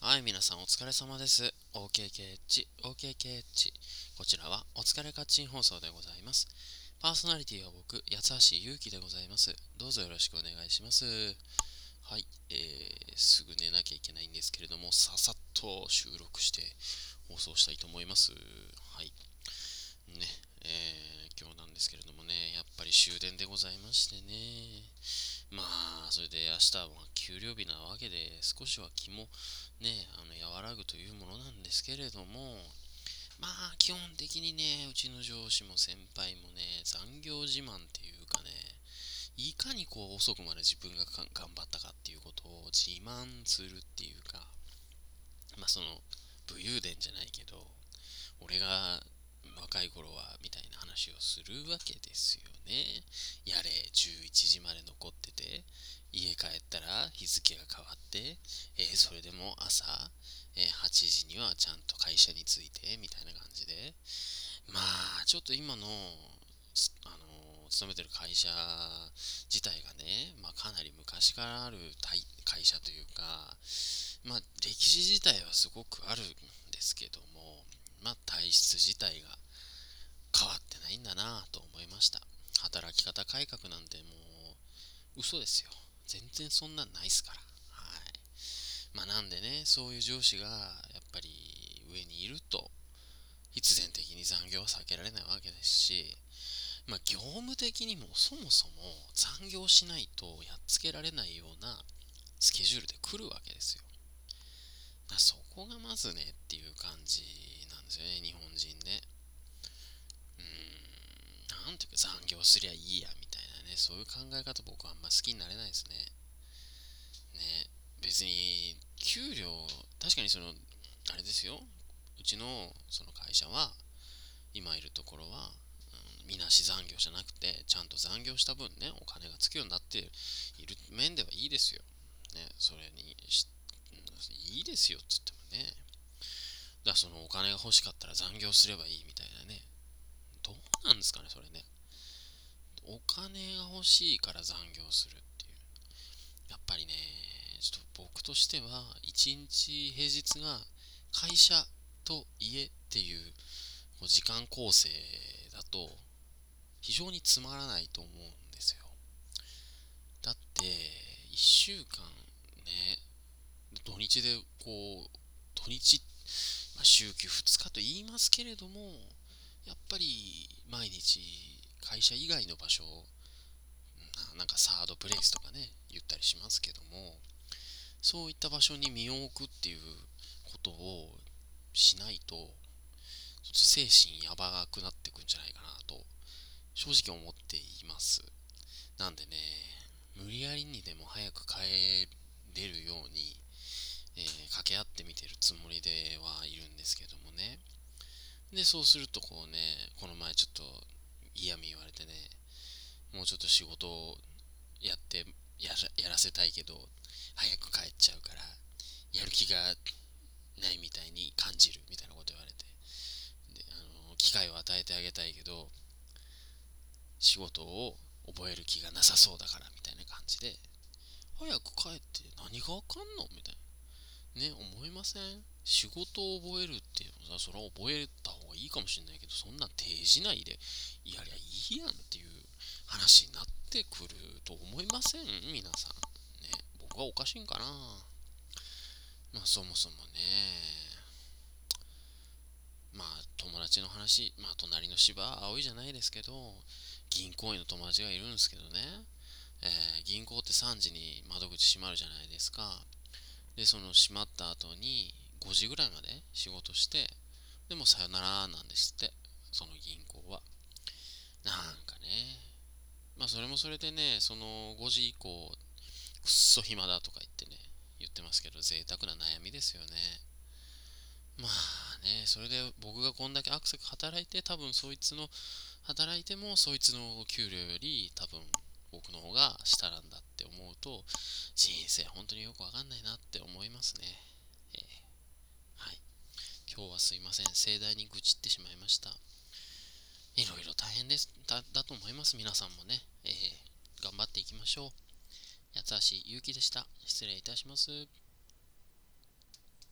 はい、皆さんお疲れ様です。OKKH、OKKH。こちらはお疲れカッチン放送でございます。パーソナリティは僕、八橋ゆうきでございます。どうぞよろしくお願いします。はい、すぐ寝なきゃいけないんですけれども、ささっと収録して放送したいと思います。はい。ね、今日なんですけれどもね、やっぱり終電でございましてね。まあ、それで明日は給料日なわけで、少しは気もね、和らぐというものなんですけれども、まあ、基本的にね、うちの上司も先輩もね、残業自慢っていうかね、いかにこう遅くまで自分が頑張ったかっていうことを自慢するっていうか、まあ武勇伝じゃないけど、俺が若い頃はみたいな話をするわけですよね。やれ11時まで残ってて、家帰ったら日付が変わって、それでも朝、8時にはちゃんと会社に着いてみたいな感じで、まあちょっと今の勤めてる会社自体がね、まあ、かなり昔からある会社というか、まあ歴史自体はすごくあるんですけども、まあ体質自体が変わってないんだなと思いました。働き方改革なんてもう嘘ですよ。全然そんなんないっすから。はい。まあなんでね、そういう上司がやっぱり上にいると必然的に残業は避けられないわけですし、まあ業務的にもそもそも残業しないとやっつけられないようなスケジュールで来るわけですよ。そこがまずねっていう感じなんですよね、日本人ね。なんていうか残業すりゃいいやみたいなね、そういう考え方僕はあんま好きになれないですね。ね、別に給料、確かにあれですよ、うちのその会社は、今いるところは、みなし残業じゃなくて、ちゃんと残業した分ね、お金がつくようになっている面ではいいですよ。ね、それにいいですよって言ってもね、だからそのお金が欲しかったら残業すればいいみたいなね、どうなんですかね、それね。お金が欲しいから残業するっていう。やっぱりね、ちょっと僕としては、一日平日が会社と家っていう時間構成だと非常につまらないと思うんですよ。だって1週間ね、土日で土日、まあ、週休2日と言いますけれども、やっぱり毎日会社以外の場所、なんかサードプレイスとかね言ったりしますけども、そういった場所に身を置くっていうことをしないと精神やばくなってくんじゃないかなと正直思っています。なんでね、無理やりにでも早く帰れるように、掛け合ってみてるつもりではいるんですけどもね。でそうするとこの前ちょっと嫌味言われてね、もうちょっと仕事をやってやらせたいけど早く帰っちゃうからやる気がないみたいに感じるみたいなこと言われて、で機会を与えてあげたいけど仕事を覚える気がなさそうだからみたいな感じで、早く帰って何がわかんのみたいなね、思いません？仕事を覚えるっていうのはそれは覚えた方がいいかもしれないけど、そんな定時内でやりゃいいやんっていう話になってくると思いません？皆さんね。僕はおかしいんかな。まあそもそもね、まあ友達の話、まあ隣の芝青いじゃないですけど、銀行員の友達がいるんですけどね、銀行って3時に窓口閉まるじゃないですか。でその閉まった後に5時ぐらいまで仕事して、でもさよならなんですって、その銀行は。なんかね、まあそれもそれでね、その5時以降くっそ暇だとか言ってますけど、贅沢な悩みですよね。まあね、それで僕がこんだけアクセク働いて、多分そいつの働いてもそいつの給料より多分僕の方が下なんだって思うと、人生本当によくわかんないなって思いますね。えはい。今日はすいません、盛大に愚痴ってしまいました。いろいろ大変だと思います。皆さんもね、頑張っていきましょう。八橋ゆうきでした。失礼いたします。